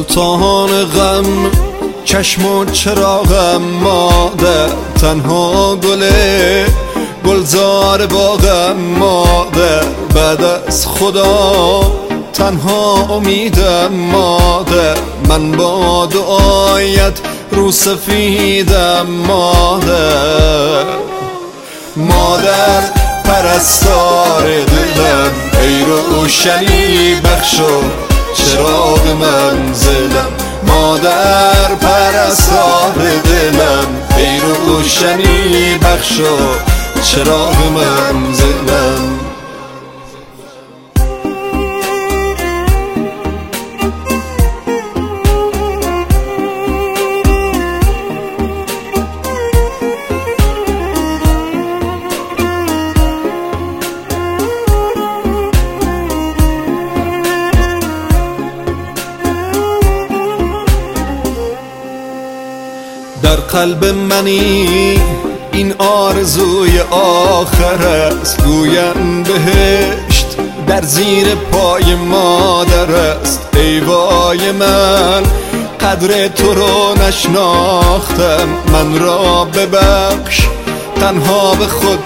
سلطان غم چشم و چراغم مادر، تنها گلزار باغم مادر، بعد از خدا تنها امیدم مادر، من با دعایت رو سفیدم مادر. مادر پرستار دلم، ای روشنی بخش و چراغ منزلم، مادر پرستار دلم، ای روشنی بخش و چراغ منزلم. در قلب منی این آرزوی آخر است، گویم بهشت در زیر پای مادر است. ای وای من قدر تو رو نشناختم، من را ببخش تنها به خود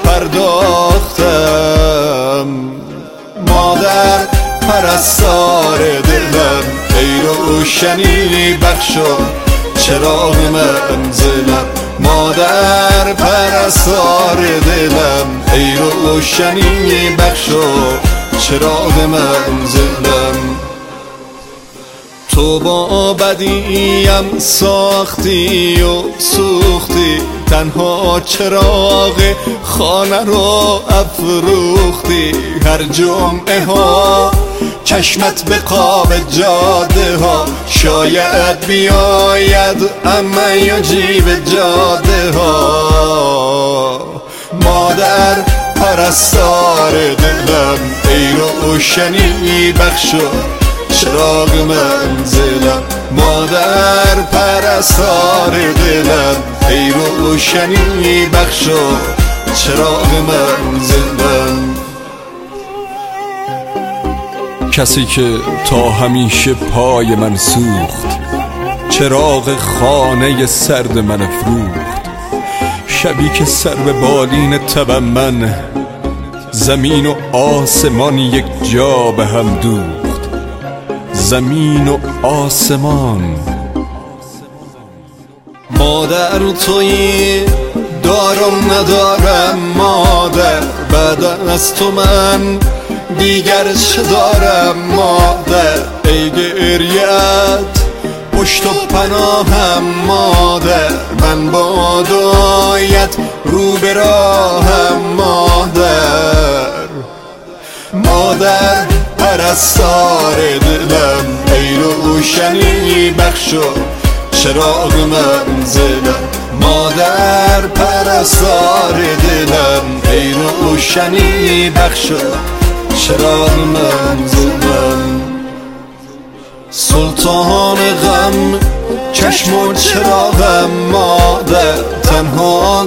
پرداختم. مادر پرستار دلم، ای روشنی بخش و چراغ منزلم، مادر پرستار دلم، ای روشنی بخش و چراغ منزلم. تو با بدیم ساختی و سوختی، تنها چراغ خانه رو افروختی. هر جمعه ها چشمت به قاب جاده ها، شاید بیاید اما یا جیب جاده ها. مادر پرستار دلم، ای روشنی بخش و چراغ منزلم، مادر پرستار دلم، ای روشنی بخش و چراغ منزلم. کسی که تا همیشه پای من سوخت، چراغ خانه سرد من افروخت. شبی که سر به بالین تبم من، زمین و آسمان یک جا به هم دوخت. زمین و آسمان. مادر تویی دارم ندارم مادر، بعد از تو من دیگر چه دارم مادر. ای گریت پشت و پناهم مادر، من با دعایت رو به راهم مادر. مادر پرستار دلم، ای روشنی بخش و چراغ منزلم، مادر پرستار دلم، ای روشنی بخش و چراغ منزلم. سلطان غم چشم و چراغم مادر، تنها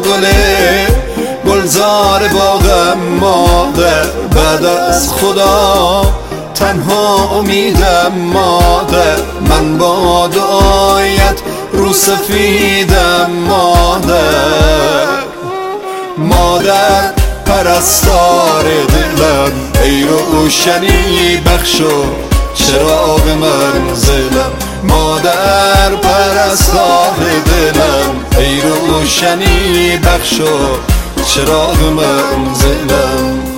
گلزار باغم مادر، بعد از خدا تنها امیدم مادر، من با دعایت رو سفیدم مادر. مادر پرستار دلم، ای روشنی بخش و چراغ منزلم، مادر پرستار دلم، ای روشنی بخش و چراغ منزلم.